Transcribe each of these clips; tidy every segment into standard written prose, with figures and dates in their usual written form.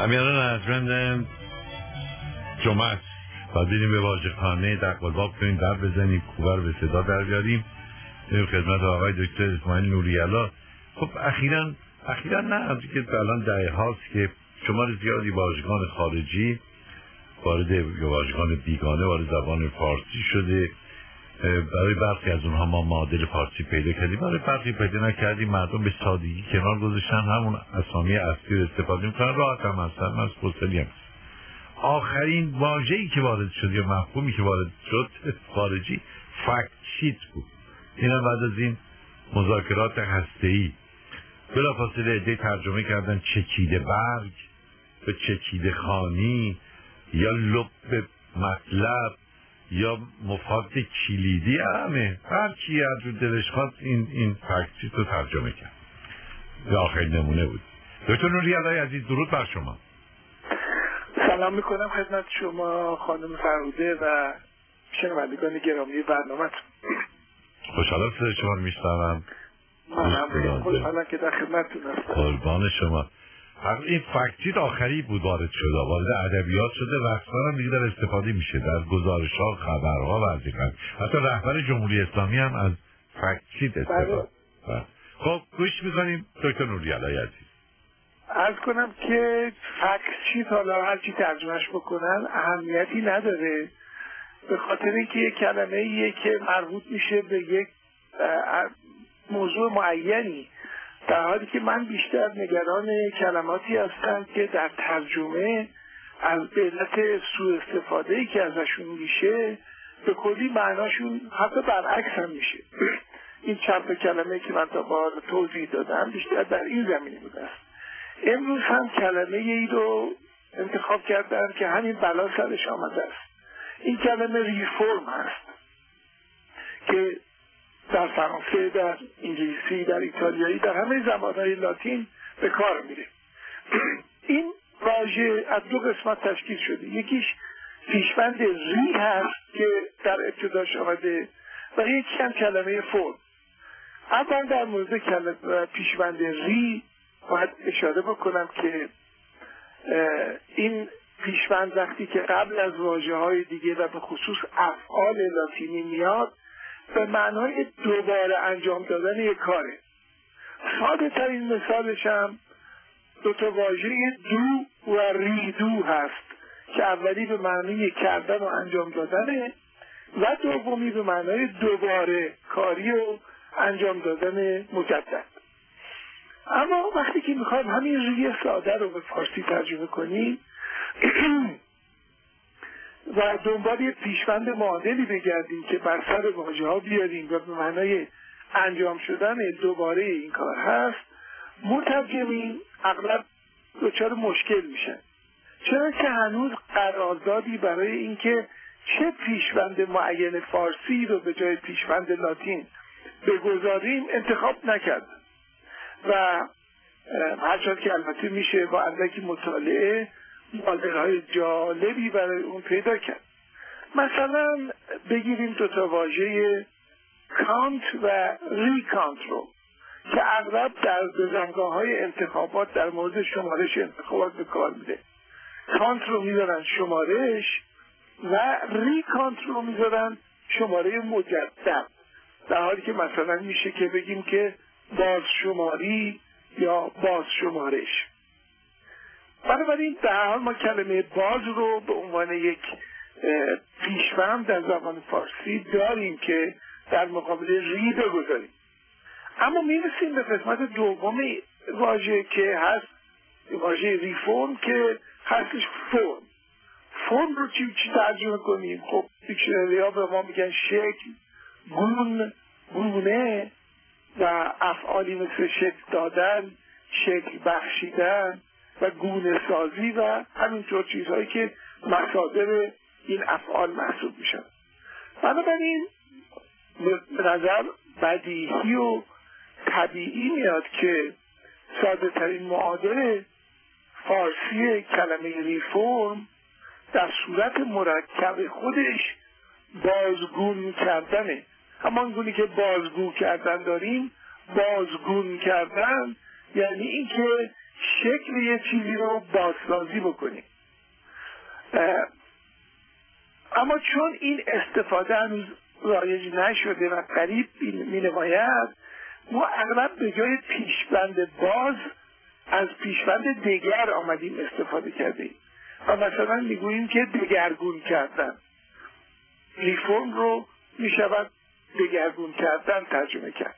همیانان ارجمند جمعه بازیریم به واژه‌خانه دقلباب کنیم، در بزنیم، کوبر به صدا در بیاریم. خدمت آقای دکتر اسماعیل نوری‌علا. خب اخیراً نه از که الان دهه هاست که شمار زیادی واژگان خارجی وارد واژگان بیگانه وارد زبان فارسی شده. برای برخی از اونها ما معادل فارسی پیدا کردیم، برای برخی پیدا نکردیم. مردم به سادگی کنار گذاشتن، همون اسامی اصلی رو استفاده میکنن، راحت هم هستن، از خوشحالی هم. آخرین واژه‌ای که وارد شد یا مفهومی که وارد شد خارجی فکت شیت بود. اینا بعد از این مذاکرات هسته‌ای بلافاصله عده ترجمه کردن چکیده برگ به چکیده خانی یا لب مطلب یا مفاد کلیدی. همه هر کی از رو دلش خواست این فکت شیت رو ترجمه کرد. به آخرین نمونه بود. دکتر نوری‌علایی عزیز، درود بر شما. سلام میکنم خدمت شما خانم فرهوده و شنوندگان گرامی برنامه‌تون. خوشحالم صدای شما رو میشنوم. من خوشحالم که در خدمتتون هستم. قربان شما. این فکت‌شیت آخری بود وارد شده، وارد ادبیات شده و اکثرا دیگه در استفاده میشه در گزارش‌ها، خبرها و از این قبیل. حتی رهبر جمهوری اسلامی هم از فکت‌شیت استفاده. خب گوش می‌کنیم دکتر نوری‌علایی عزیز. عرض کنم که فکت‌شیت حالا هر چی ترجمهش بکنن اهمیتی نداره، به خاطر اینکه یک کلمه‌ایه که مربوط میشه به یک موضوع معینی، در حالی که من بیشتر نگران کلماتی هستم که در ترجمه از به علت سوء استفاده‌ای که ازشون میشه به کلی معناشون حتی برعکس هم میشه. این چند کلمه که من تا به حال توضیح دادم بیشتر در این زمینه بوده است. امروز هم کلمه ای رو انتخاب کردن که همین بلا سرش آمده است. این کلمه ریفورم هست که در فرانسه، در انگلیسی، در ایتالیایی، در همه زبان‌های لاتین به کار میره. این واژه از دو قسمت تشکیل شده. یکیش پیشوند ری هست که در ابتداش آمده و یکی هم کلمه فرم. اول در مورد کلمه پیشوند ری باید اشاره بکنم که این پیشوند وقتی که قبل از واژه‌های دیگه و به خصوص افعال لاتینی میاد به معنای دوباره انجام دادن یک کاره. ساده ترین مثالش هم دو تا واژه دو و ریدو هست که اولی به معنی کردن و انجام دادنه و دومی به معنای دوباره کاری و انجام دادن مجدد. اما وقتی که میخوایم همین ری ساده رو به فارسی ترجمه کنیم و دنبال یه پیشوند معادلی بگردیم که بر سر واژه ها بیاریم و به معنای انجام شدن دوباره این کار هست، مترجمین اغلب دچار مشکل میشن، چرا که هنوز قراردادی برای اینکه چه پیشوند معین فارسی رو به جای پیشوند لاتین بگذاریم انتخاب نکردن و هرچند که البته میشه با اندکی مطالعه مدل‌های جالبی برای اون پیدا کرد. مثلا بگیریم دو تا واژه کانت و ریکانت رو که اغلب در بزنگاه‌های انتخابات در مورد شمارش انتخابات به کار میده. کانت رو میذارن شمارش و ریکانت رو میذارن شماره مجدد، در حالی که مثلا میشه که بگیم که بازشماری یا بازشمارش. بنابراین در حال ما کلمه باز رو به عنوان یک پیشوند در زبان فارسی داریم که در مقابل ری بگذاریم. اما میرسیم به قسمت دوم واژه که هست واژه ریفورم که هستش فرم. فرم رو چی ترجمه کنیم؟ خب دیکشنری ها به ما میگن شکل، گونه و افعالی مثل شکل دادن، شکل بخشیدن و گونه سازی و همینطور چیزهایی که مصادر این افعال محسوب میشن. بنابراین به نظر بدیهی و طبیعی میاد که ساده ترین معادل فارسی کلمه ریفورم در صورت مرکب خودش بازگون کردنه. همان گونی که بازگو کردن داریم، بازگون کردن یعنی اینکه شکل یه چیزی رو بازسازی بکنیم. اما چون این استفاده هنوز رایج نشده و قریب می‌نماید، ما اغلب به جای پیشبند باز از پیشبند دگر آمدیم استفاده کردیم و مثلا میگوییم که دگرگون کردن. ریفورم رو میشود دگرگون کردن ترجمه کرد.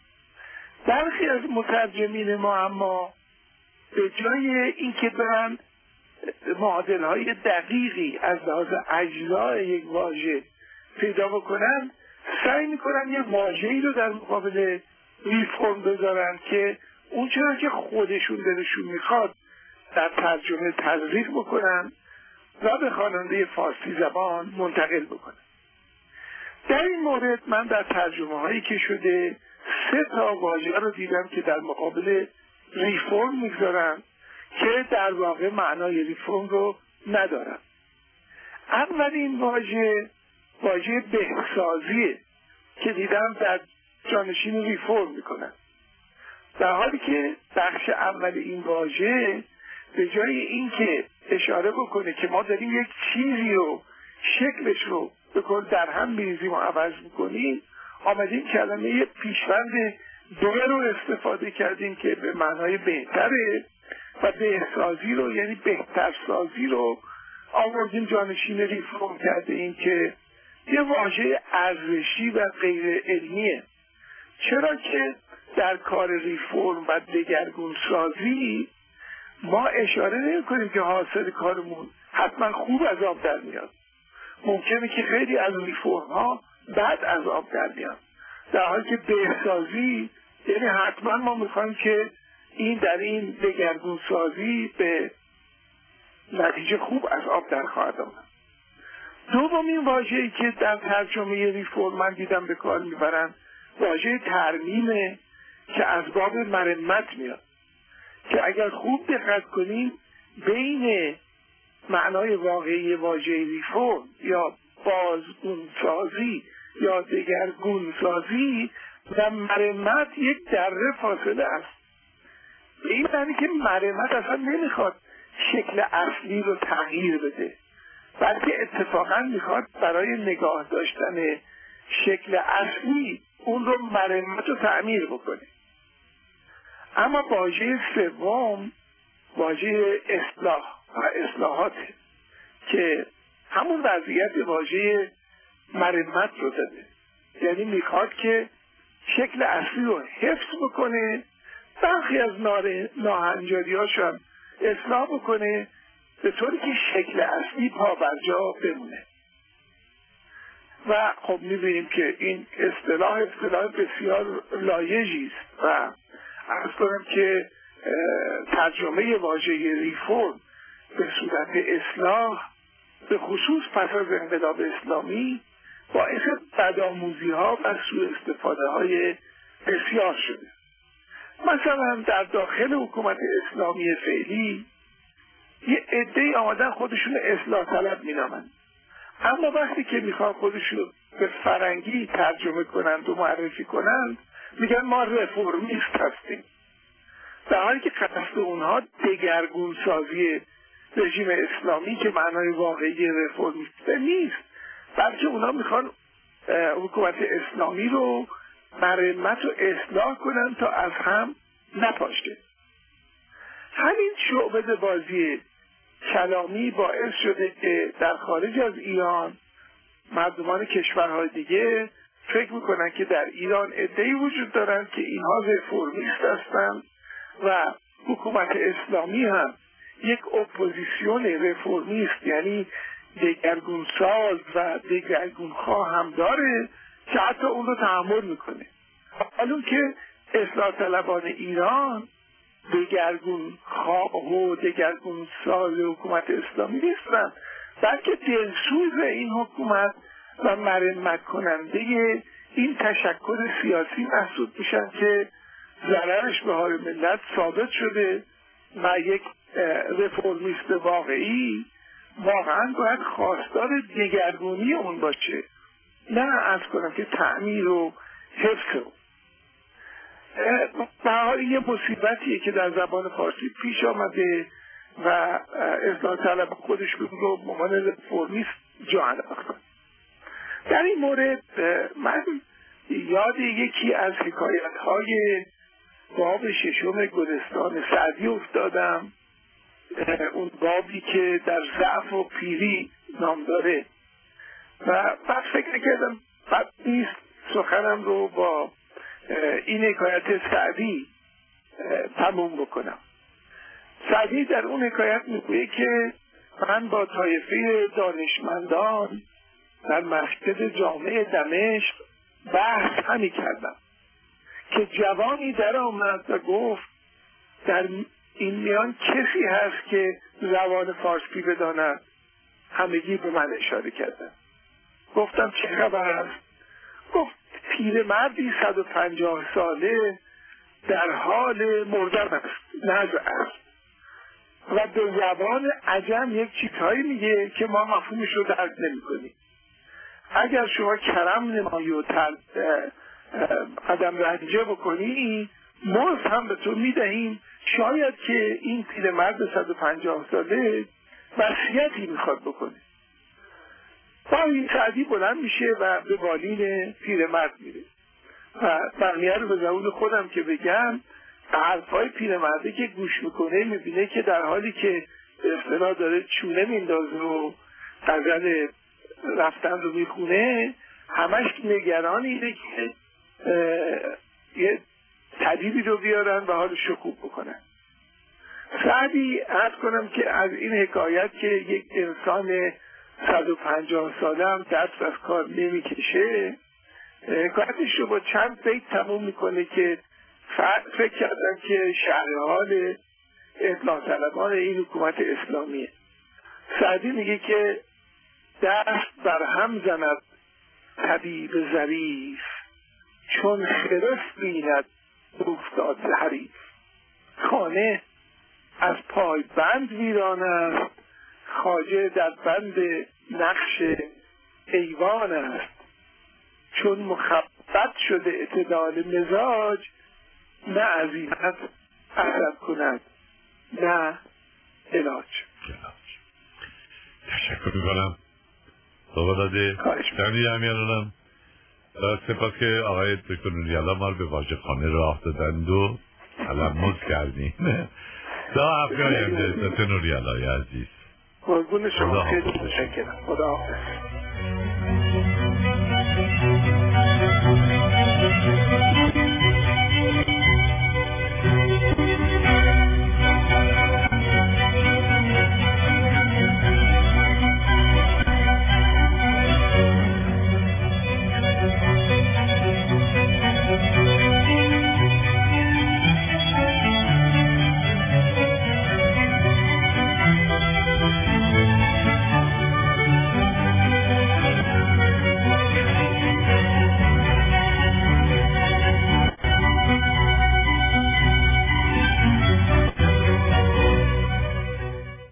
برخی از مترجمین ما اما به جای اینکه برن معادل های دقیقی از لحاظ اجزای یک واژه پیدا بکنن، سعی میکنن یه واژه‌ای رو در مقابل ریفورم بذارن که اون چرا که خودشون دلشون میخواد در ترجمه تزریق بکنن و به خواننده فارسی زبان منتقل بکنن. در این مورد من در ترجمه هایی که شده 3 واژه رو دیدم که در مقابل ریفورم میگذارن که در واقع معنای ریفورم رو ندارن. اولین واژه بهسازیه که دیدم در جانشین ریفورم میکنن، در حالی که بخش اول این واژه به جای اینکه اشاره بکنه که ما داریم یک چیزی رو شکلش رو به کل در هم میریزیم و عوض میکنیم، آمدیم کلمه پیشوند دوره رو استفاده کردیم که به معنای بهتره و بهسازی رو یعنی بهترسازی رو آوردیم جانشین ریفورم کرده. این که یه واژه ارزشی و غیر علمیه، چرا که در کار ریفورم و دگرگون سازی ما اشاره نمی کنیم که حاصل کارمون حتما خوب از آب در میاد. ممکنه که خیلی از ریفورم ها بد از آب در میاد، در حالی که بهسازی یعنی حتما ما میخوایم که در این دگرگون سازی به نتیجه خوب از آب در خواهد آمد. دومین واژه‌ای که در ترجمه ریفورم من دیدم به کار میبرن واژه ترمیمه که از باب مرمت میاد، که اگر خوب دقت کنیم بین معنای واقعی واژه ریفورم یا بازگونسازی یا دگرگونسازی و مرمت یک دره فاصله است. به این معنی که مرمت اصلا نمیخواد شکل اصلی رو تغییر بده، بلکه اتفاقا میخواد برای نگاه داشتن شکل اصلی اون رو مرمت و تعمیر بکنه. اما واژه سوم واژه اصلاح و اصلاحاته که همون وضعیت واژه مرمت رو داده، یعنی میخواد که شکل اصلی رو حفظ بکنه، برخی از ناهنجاری‌هاش هم اصلاح بکنه به طوری که شکل اصلی پابرجا بمونه. و خب میبینیم که این اصطلاح بسیار لایجی است و عرض کنم که ترجمه واژه ریفورم به صورت اصلاح به خصوص پس از انقلاب اسلامی باعث بدآموزی ها و سوء استفاده های بسیار شده. مثلا در داخل حکومت اسلامی فعلی یه عده‌ای آمدن خودشون اصلاح طلب مینامند، اما وقتی که میخوان خودشون به فرنگی ترجمه کنند و معرفی کنند میگن ما رفرمیست هستیم، در حالی که قصد اونها دگرگون سازی رژیم اسلامی که معنای واقعی رفرمیست نیست، بلکه اونها میخوان حکومت اسلامی رو مرمت و اصلاح کنن تا از هم نپاشه. همین شعبده بازی کلامی باعث شده که در خارج از ایران مردمان کشورهای دیگه فکر میکنن که در ایران عده‌ای وجود دارن که اینها رفرمیست هستن و حکومت اسلامی هم یک اپوزیسیون رفرمیست یعنی دگرگونساز و دگرگونخواه هم داره که حتی اون رو تحمل میکنه. حالا که اصلاح طلبان ایران دگرگونخواه و دگرگونساز حکومت اسلامی نیستن، بلکه دلسوز این حکومت و مرمت کننده این تشکل سیاسی محسوب میشن که ضررش به حال ملت ثابت شده و یک رفرمیست واقعی واقعا باید خواستار دگرگونی اون باشه، نه از کنم که تعمیر و حفظ. به حال یه مصیبتیه که در زبان فارسی پیش آمده و اصلاح طلب خودش رو ممان رفرمیست جا انداختن. در این مورد من یاد یکی از حکایت‌های باب ششم گلستان سعدی افتادم، اون بابی که در ضعف و پیری نام داره و بعد فکر کردم بد نیست سخنم رو با این حکایت سعدی تموم بکنم. سعدی در اون حکایت میگویه که من با طایفه دانشمندان در مسجد جامع دمشق بحث همی کردم که جوانی در آمد و گفت در این میان کسی هست که زبان فارسی بداند؟ همگی به من اشاره کردن. گفتم چه خبر است؟ گفت پیرمردی 150 ساله در حال مردن است، نزع است و به زبان عجم یک چیزهایی میگه که ما مفهومش رو درک نمی‌کنیم. اگر شما کرم نمایی و قدم رنجه بکنی مزد هم به تو میدهیم. شاید که این پیرمرد 150 ساله وصیتی میخواد بکنه. با این سعدی بلند میشه و به بالین پیرمرد میره و بقیه رو به زبون خودم که بگم حرفای پیرمرده که گوش میکنه میبینه که در حالی که به اصطلاح داره چونه میندازه و غزل رفتن رو میخونه، همش نگران اینه که یه طبیبی رو بیارن و حالش رو خوب بکنن. سعدی عرض کنم که از این حکایت که یک انسان 150 ساله هم دست از کار نمیکشه، حکایتش رو با چند بیت تموم میکنه که فکر کردم که شرحال اصلاح طلبان این حکومت اسلامیه. سعدی میگه که دست بر هم زند طبیب ظریف، چون خرف بیند افتاد حریف. خانه از پای بند ویران است، خواجه در بند نقش ایوان است. چون مخبط شده اعتدال مزاج، نه عزیمت اثر کند نه علاج. تشکر میکنم صحبت داده همیانانم. سپاس که آقای دکتر نوری‌الله ما رو به واژه‌خانه راه دادند و تلمس کردیم. تا هفته آینده دکتر نوری‌الله عزیز. قربون شما، خیلی متشکرم. خدا حافظ.